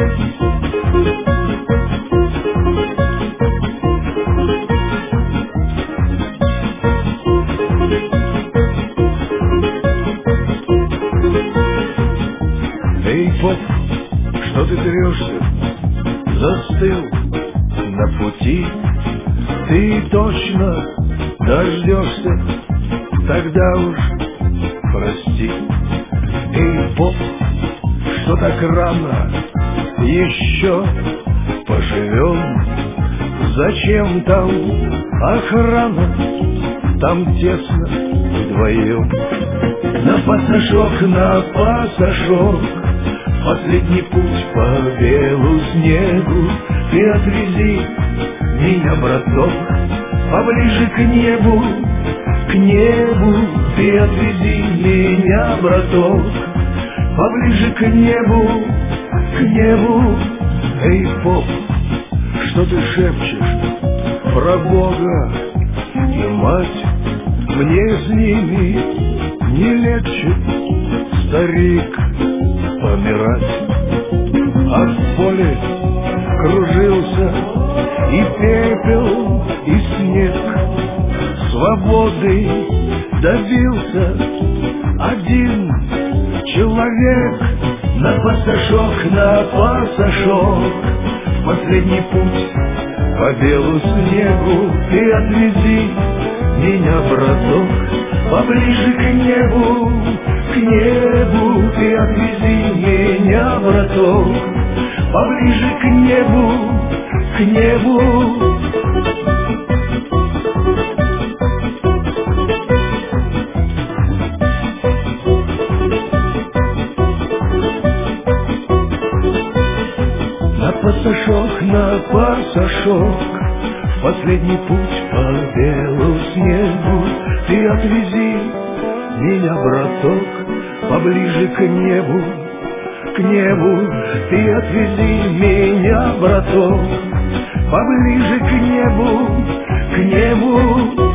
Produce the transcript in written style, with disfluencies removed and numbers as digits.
Эй, поп, что ты трешься? Застыл на пути. Ты точно дождешься, тогда уж прости. Эй, поп, что так рано? Еще поживем. Зачем там охрана? Там тесно вдвоем. На пасашок, на пасашок, последний путь по белу снегу. Ты отвези меня, браток, поближе к небу, к небу. Ты отвези меня, браток, поближе к небу, к небу. Эй, поп, что ты шепчешь про Бога и мать? Мне с ними не легче, старик, помирать. А в поле кружился и пепел, и снег. Свободы добился один человек. На пасашок, на пасашок, последний путь по белу снегу. Ты отвези меня, браток, поближе к небу, к небу. Ты отвези меня, браток, поближе к небу, к небу. На пасашок, на пасашок, в последний путь по белу снегу. Ты отвези меня, браток, поближе к небу, к небу. Ты отвези меня, браток, поближе к небу, к небу.